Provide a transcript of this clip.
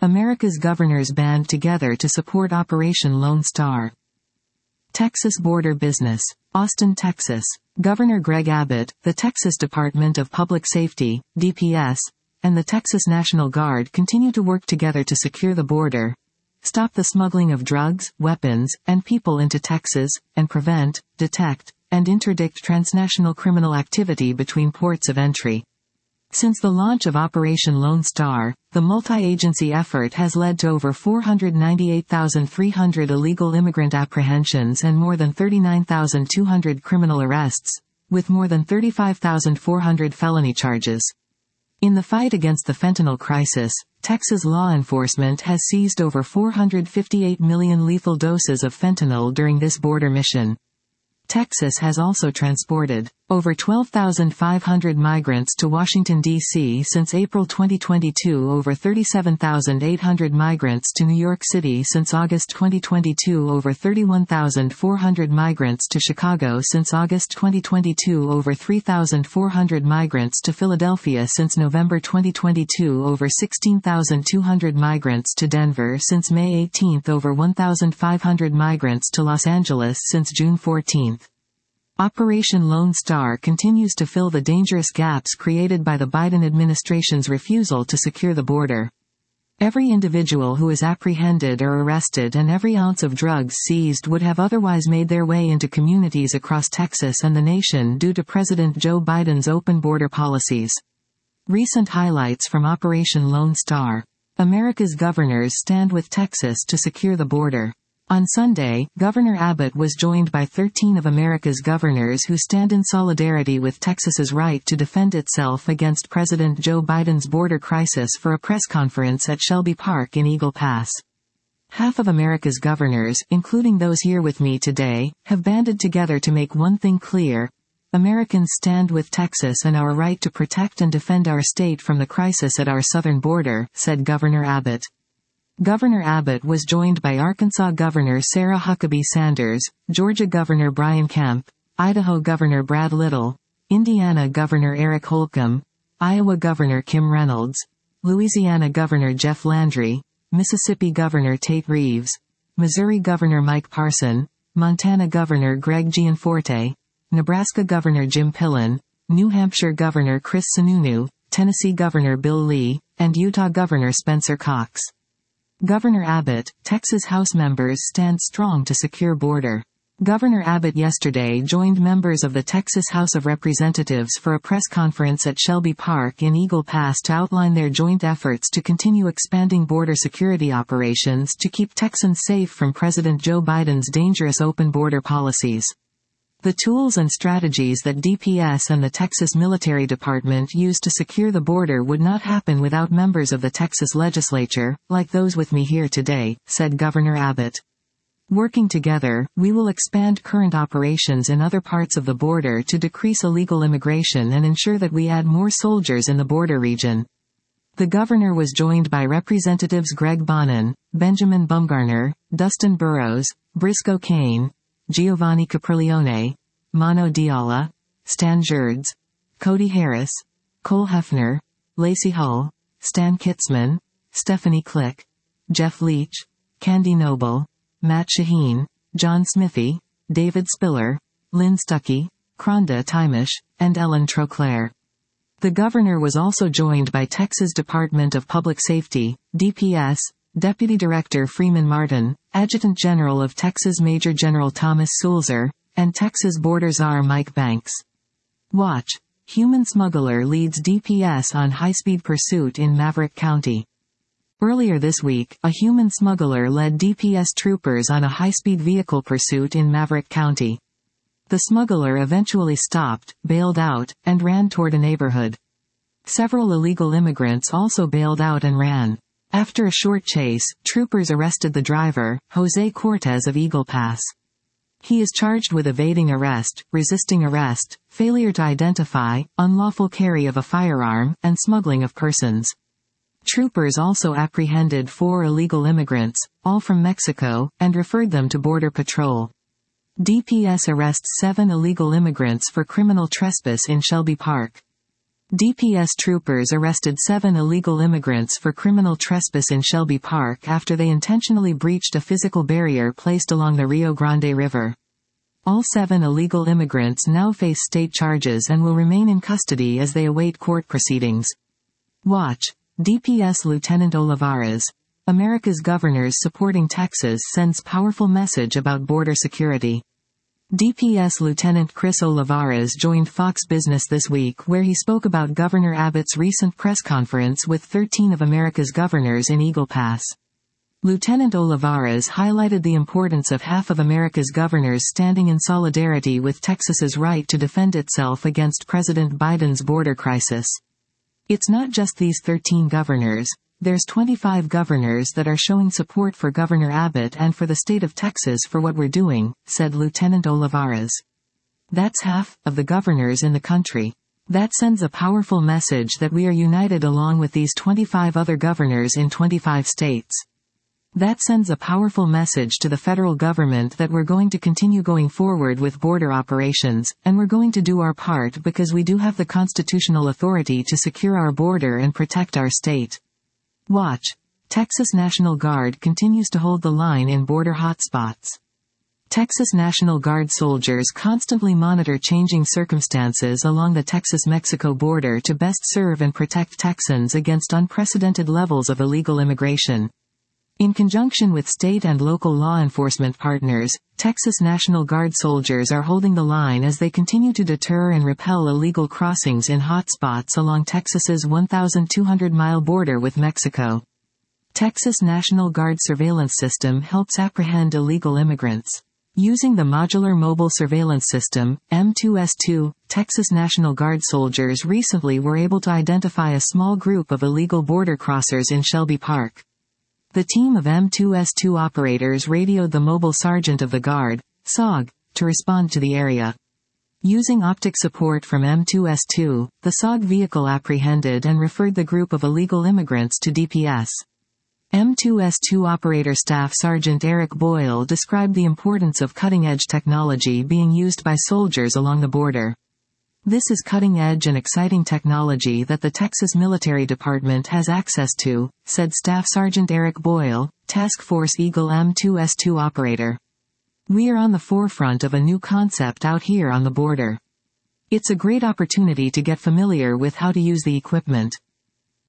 America's governors band together to support Operation Lone Star. Texas border business. Austin, Texas. Governor Greg Abbott, the Texas Department of Public Safety, DPS, and the Texas National Guard continue to work together to secure the border, stop the smuggling of drugs, weapons, and people into Texas, and prevent, detect, and interdict transnational criminal activity between ports of entry. Since the launch of Operation Lone Star, the multi-agency effort has led to over 498,300 illegal immigrant apprehensions and more than 39,200 criminal arrests, with more than 35,400 felony charges. In the fight against the fentanyl crisis, Texas law enforcement has seized over 458 million lethal doses of fentanyl during this border mission. Texas has also transported over 12,500 migrants to Washington, D.C. since April 2022, over 37,800 migrants to New York City since August 2022, over 31,400 migrants to Chicago since August 2022, over 3,400 migrants to Philadelphia since November 2022, over 16,200 migrants to Denver since May 18, over 1,500 migrants to Los Angeles since June 14. Operation Lone Star continues to fill the dangerous gaps created by the Biden administration's refusal to secure the border. Every individual who is apprehended or arrested and every ounce of drugs seized would have otherwise made their way into communities across Texas and the nation due to President Joe Biden's open border policies. Recent highlights from Operation Lone Star. America's governors stand with Texas to secure the border. On Sunday, Governor Abbott was joined by 13 of America's governors who stand in solidarity with Texas's right to defend itself against President Joe Biden's border crisis for a press conference at Shelby Park in Eagle Pass. Half of America's governors, including those here with me today, have banded together to make one thing clear: Americans stand with Texas and our right to protect and defend our state from the crisis at our southern border, said Governor Abbott. Governor Abbott was joined by Arkansas Governor Sarah Huckabee Sanders, Georgia Governor Brian Kemp, Idaho Governor Brad Little, Indiana Governor Eric Holcomb, Iowa Governor Kim Reynolds, Louisiana Governor Jeff Landry, Mississippi Governor Tate Reeves, Missouri Governor Mike Parson, Montana Governor Greg Gianforte, Nebraska Governor Jim Pillen, New Hampshire Governor Chris Sununu, Tennessee Governor Bill Lee, and Utah Governor Spencer Cox. Governor Abbott, Texas House members stand strong to secure border. Governor Abbott yesterday joined members of the Texas House of Representatives for a press conference at Shelby Park in Eagle Pass to outline their joint efforts to continue expanding border security operations to keep Texans safe from President Joe Biden's dangerous open border policies. The tools and strategies that DPS and the Texas Military Department use to secure the border would not happen without members of the Texas legislature, like those with me here today, said Governor Abbott. Working together, we will expand current operations in other parts of the border to decrease illegal immigration and ensure that we add more soldiers in the border region. The governor was joined by Representatives Greg Bonin, Benjamin Bumgarner, Dustin Burrows, Briscoe Cain, Giovanni Capriglione, Mano Diala, Stan Gerds, Cody Harris, Cole Hefner, Lacey Hull, Stan Kitzman, Stephanie Click, Jeff Leach, Candy Noble, Matt Shaheen, John Smithy, David Spiller, Lynn Stuckey, Kronda Timish, and Ellen Troclair. The governor was also joined by Texas Department of Public Safety, DPS, Deputy Director Freeman Martin, Adjutant General of Texas Major General Thomas Sulzer, and Texas Border Czar Mike Banks. Watch. Human smuggler leads DPS on high-speed pursuit in Maverick County. Earlier this week, a human smuggler led DPS troopers on a high-speed vehicle pursuit in Maverick County. The smuggler eventually stopped, bailed out, and ran toward a neighborhood. Several illegal immigrants also bailed out and ran. After a short chase, troopers arrested the driver, Jose Cortez of Eagle Pass. He is charged with evading arrest, resisting arrest, failure to identify, unlawful carry of a firearm, and smuggling of persons. Troopers also apprehended 4 illegal immigrants, all from Mexico, and referred them to Border Patrol. DPS arrests 7 illegal immigrants for criminal trespass in Shelby Park. DPS troopers arrested 7 illegal immigrants for criminal trespass in Shelby Park after they intentionally breached a physical barrier placed along the Rio Grande River. All 7 illegal immigrants now face state charges and will remain in custody as they await court proceedings. Watch. DPS Lieutenant Olivares. America's governors supporting Texas sends powerful message about border security. DPS Lieutenant Chris Olivares joined Fox Business this week where he spoke about Governor Abbott's recent press conference with 13 of America's governors in Eagle Pass. Lieutenant Olivares highlighted the importance of half of America's governors standing in solidarity with Texas's right to defend itself against President Biden's border crisis. It's not just these 13 governors. There's 25 governors that are showing support for Governor Abbott and for the state of Texas for what we're doing, said Lieutenant Olivares. That's half of the governors in the country. That sends a powerful message that we are united along with these 25 other governors in 25 states. That sends a powerful message to the federal government that we're going to continue going forward with border operations, and we're going to do our part because we do have the constitutional authority to secure our border and protect our state. Watch. Texas National Guard continues to hold the line in border hotspots. Texas National Guard soldiers constantly monitor changing circumstances along the Texas-Mexico border to best serve and protect Texans against unprecedented levels of illegal immigration. In conjunction with state and local law enforcement partners, Texas National Guard soldiers are holding the line as they continue to deter and repel illegal crossings in hotspots along Texas's 1,200-mile border with Mexico. Texas National Guard surveillance system helps apprehend illegal immigrants. Using the Modular Mobile Surveillance System, M2S2, Texas National Guard soldiers recently were able to identify a small group of illegal border crossers in Shelby Park. The team of M2S2 operators radioed the Mobile Sergeant of the Guard, SOG, to respond to the area. Using optic support from M2S2, the SOG vehicle apprehended and referred the group of illegal immigrants to DPS. M2S2 Operator Staff Sergeant Eric Boyle described the importance of cutting-edge technology being used by soldiers along the border. This is cutting-edge and exciting technology that the Texas Military Department has access to, said Staff Sergeant Eric Boyle, Task Force Eagle M2S2 operator. We are on the forefront of a new concept out here on the border. It's a great opportunity to get familiar with how to use the equipment.